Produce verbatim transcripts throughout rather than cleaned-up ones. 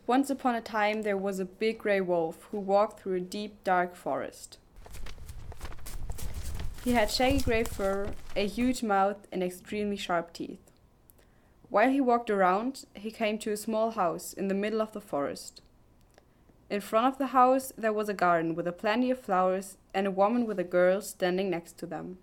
Once upon a time there was a big grey wolf who walked through a deep, dark forest. He had shaggy grey fur, a huge mouth, and extremely sharp teeth. While he walked around, he came to a small house in the middle of the forest. In front of the house there was a garden with a plenty of flowers and a woman with a girl standing next to them.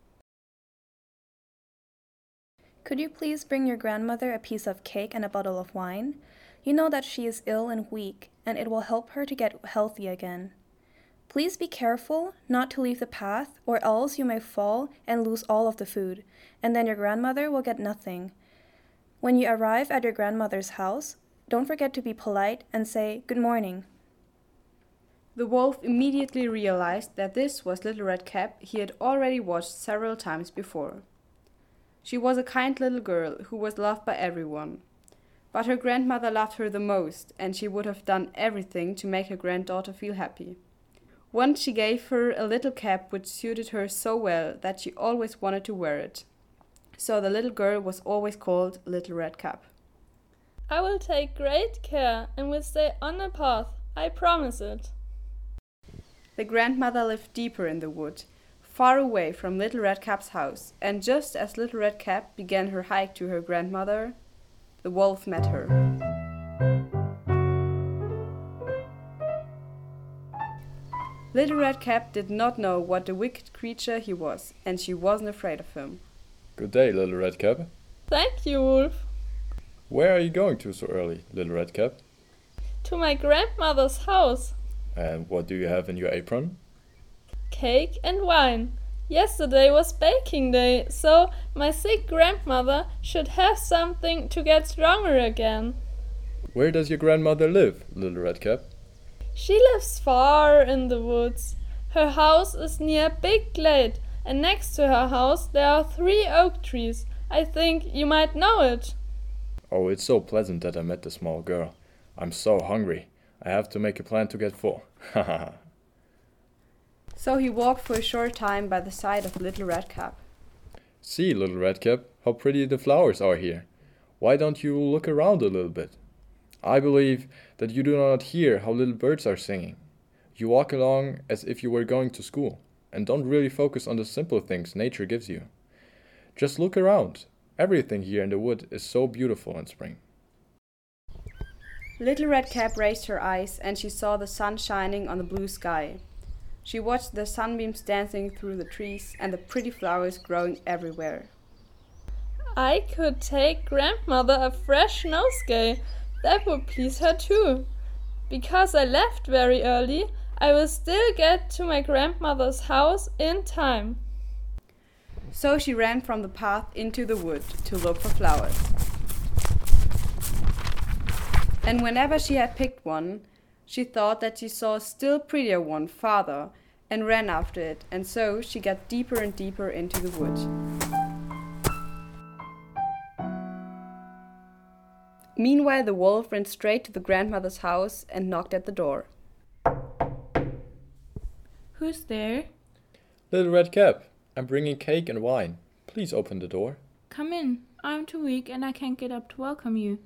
Could you please bring your grandmother a piece of cake and a bottle of wine? You know that she is ill and weak, and it will help her to get healthy again. Please be careful not to leave the path, or else you may fall and lose all of the food, and then your grandmother will get nothing. When you arrive at your grandmother's house, don't forget to be polite and say good morning. The wolf immediately realized that this was Little Red Cap he had already watched several times before. She was a kind little girl who was loved by everyone. But her grandmother loved her the most, and she would have done everything to make her granddaughter feel happy. Once she gave her a little cap which suited her so well that she always wanted to wear it. So the little girl was always called Little Red Cap. I will take great care and will stay on the path, I promise it. The grandmother lived deeper in the wood, far away from Little Red Cap's house, and just as Little Red Cap began her hike to her grandmother, the wolf met her. Little Red Cap did not know what a wicked creature he was, and she wasn't afraid of him. Good day, Little Red Cap. Thank you, Wolf. Where are you going to so early, Little Red Cap? To my grandmother's house. And what do you have in your apron? Cake and wine. Yesterday was baking day, so my sick grandmother should have something to get stronger again. Where does your grandmother live, Little Red Cap? She lives far in the woods. Her house is near a big glade, and next to her house there are three oak trees. I think you might know it. Oh, it's so pleasant that I met the small girl. I'm so hungry. I have to make a plan to get full. Ha ha ha. So he walked for a short time by the side of Little Red Cap. See, Little Red Cap, how pretty the flowers are here. Why don't you look around a little bit? I believe that you do not hear how little birds are singing. You walk along as if you were going to school, and don't really focus on the simple things nature gives you. Just look around. Everything here in the wood is so beautiful in spring. Little Red Cap raised her eyes and she saw the sun shining on the blue sky. She watched the sunbeams dancing through the trees and the pretty flowers growing everywhere. I could take grandmother a fresh nosegay. That would please her too. Because I left very early, I will still get to my grandmother's house in time. So she ran from the path into the wood to look for flowers. And whenever she had picked one, she thought that she saw a still prettier one farther and ran after it, and so she got deeper and deeper into the wood. Meanwhile, the wolf ran straight to the grandmother's house and knocked at the door. Who's there? Little Red Cap, I'm bringing cake and wine. Please open the door. Come in. I'm too weak and I can't get up to welcome you.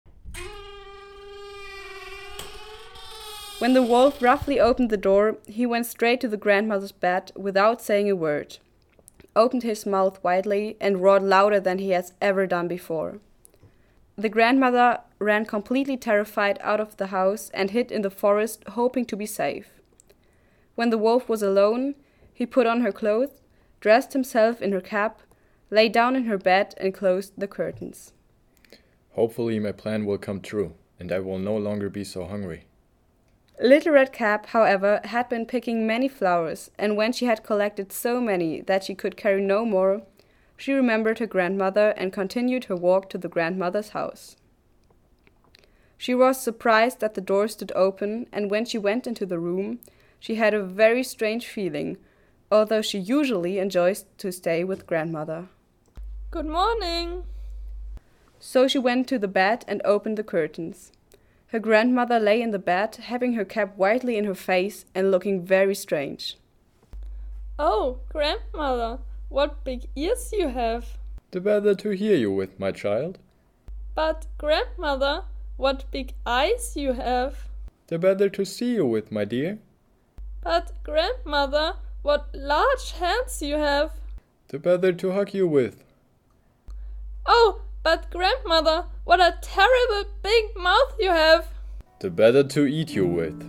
When the wolf roughly opened the door, he went straight to the grandmother's bed without saying a word, opened his mouth widely, and roared louder than he has ever done before. The grandmother ran completely terrified out of the house and hid in the forest, hoping to be safe. When the wolf was alone, he put on her clothes, dressed himself in her cap, lay down in her bed, and closed the curtains. Hopefully my plan will come true, and I will no longer be so hungry. Little Red Cap, however, had been picking many flowers, and when she had collected so many that she could carry no more, she remembered her grandmother and continued her walk to the grandmother's house. She was surprised that the door stood open, and when she went into the room, she had a very strange feeling, although she usually enjoys to stay with grandmother. Good morning. So she went to the bed and opened the curtains. Her grandmother lay in the bed, having her cap widely in her face and looking very strange. Oh, grandmother, what big ears you have. The better to hear you with, my child. But, grandmother, what big eyes you have. They're better to see you with, my dear. But, grandmother, what large hands you have. They're better to hug you with. Oh, but grandmother, what a terrible big mouth you have. They're better to eat you with.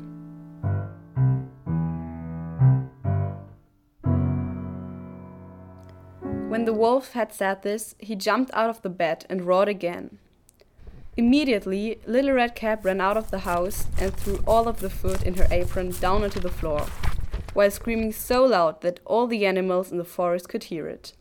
When the wolf had said this, he jumped out of the bed and roared again. Immediately, Little Red Cap ran out of the house and threw all of the food in her apron down onto the floor, while screaming so loud that all the animals in the forest could hear it.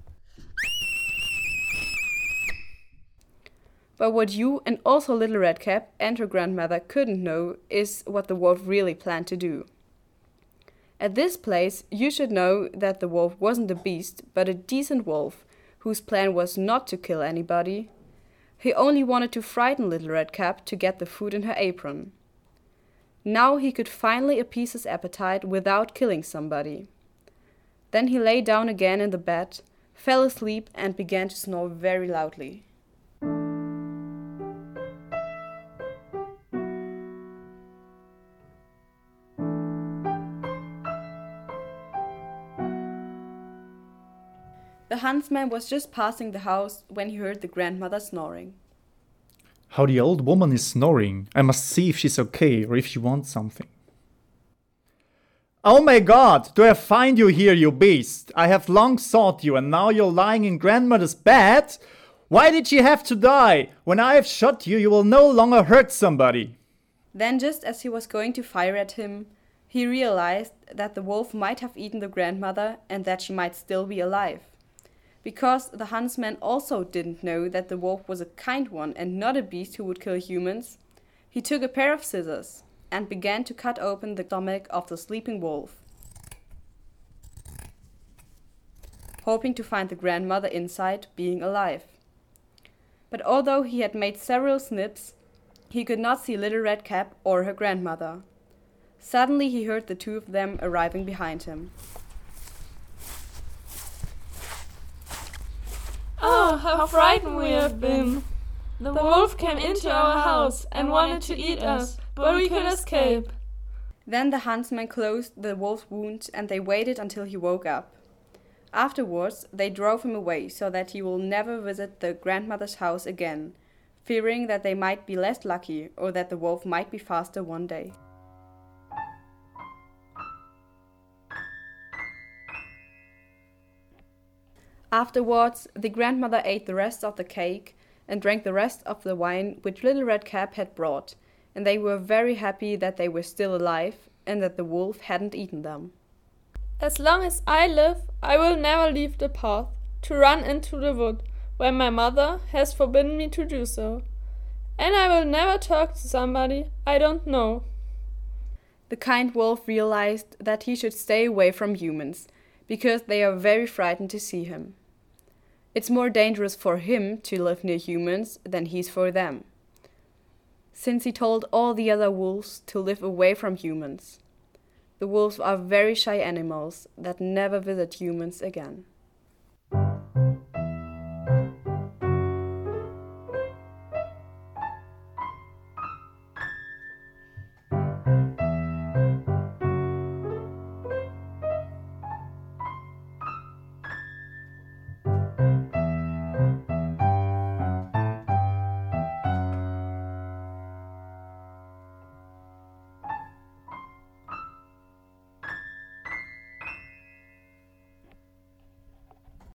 But what you and also Little Red Cap and her grandmother couldn't know is what the wolf really planned to do. At this place, you should know that the wolf wasn't a beast, but a decent wolf, whose plan was not to kill anybody. He only wanted to frighten Little Red Cap to get the food in her apron. Now he could finally appease his appetite without killing somebody. Then he lay down again in the bed, fell asleep and began to snore very loudly. The huntsman was just passing the house when he heard the grandmother snoring. How the old woman is snoring. I must see if she's okay or if she wants something. Oh my God, do I find you here, you beast? I have long sought you and now you're lying in grandmother's bed? Why did she have to die? When I have shot you, you will no longer hurt somebody. Then, just as he was going to fire at him, he realized that the wolf might have eaten the grandmother and that she might still be alive. Because the huntsman also didn't know that the wolf was a kind one and not a beast who would kill humans, he took a pair of scissors and began to cut open the stomach of the sleeping wolf, hoping to find the grandmother inside, being alive. But although he had made several snips, he could not see Little Red Cap or her grandmother. Suddenly he heard the two of them arriving behind him. Oh, how frightened we have been! The wolf came into our house and wanted to eat us, but we could escape. Then the huntsman closed the wolf's wound and they waited until he woke up. Afterwards, they drove him away so that he will never visit the grandmother's house again, fearing that they might be less lucky or that the wolf might be faster one day. Afterwards, the grandmother ate the rest of the cake and drank the rest of the wine which Little Red Cap had brought, and they were very happy that they were still alive and that the wolf hadn't eaten them. As long as I live, I will never leave the path to run into the wood, where my mother has forbidden me to do so. And I will never talk to somebody I don't know. The kind wolf realized that he should stay away from humans, because they are very frightened to see him. It's more dangerous for him to live near humans than he's for them, since he told all the other wolves to live away from humans. The wolves are very shy animals that never visit humans again.